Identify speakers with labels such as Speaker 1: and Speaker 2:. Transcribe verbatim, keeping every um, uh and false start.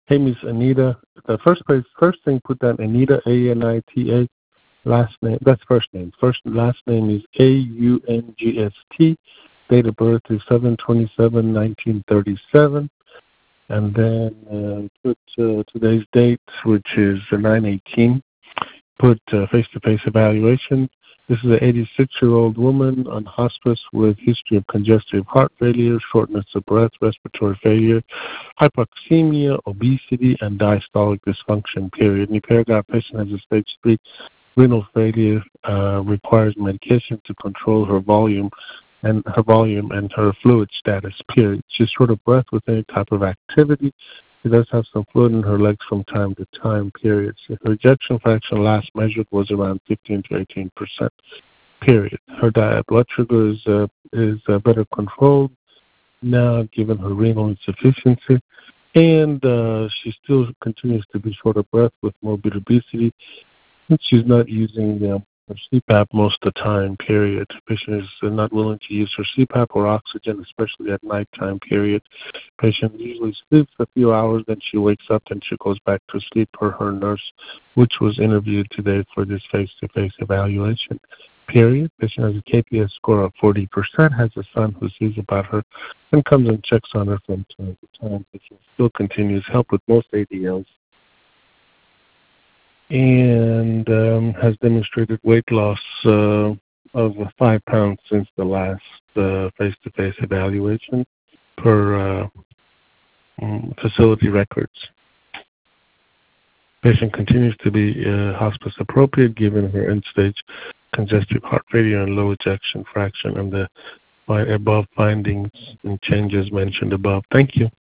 Speaker 1: Hey, Miss Anita. The first place, first thing, put down Anita, A N I T A. Last name, that's first name. First last name is A U N G S T. Date of birth is seven twenty-seven nineteen thirty-seven. And then uh, put uh, today's date, which is nine eighteen. Put uh, face-to-face evaluation. This is an eighty-six-year-old woman on hospice with history of congestive heart failure, shortness of breath, respiratory failure, hypoxemia, obesity, and diastolic dysfunction, period. In the paragraph, patient has a stage three renal failure, uh, requires medication to control her volume and her volume and her fluid status, period. She's short of breath with any type of activity. She does have some fluid in her legs from time to time, period. So her ejection fraction last measured was around fifteen to eighteen percent, period. Her diet blood sugar is, uh, is uh, better controlled now given her renal insufficiency. And uh, she still continues to be short of breath with morbid obesity. And she's not using uh, her C PAP most of the time, period. Patient is uh, not willing to use her C PAP or oxygen, especially at nighttime, period. Patient usually sleeps a few hours, then she wakes up and she goes back to sleep per her nurse, which was interviewed today for this face-to-face evaluation, period. Patient has a K P S score of forty percent, has a son who sees about her and comes and checks on her from time to time. Patient still continues help with most A D Ls and um, has demonstrated weight loss uh, of five pounds since the last uh, face-to-face evaluation per uh, um, facility records. Patient continues to be uh, hospice appropriate given her end-stage congestive heart failure and low ejection fraction and the above findings and changes mentioned above. Thank you.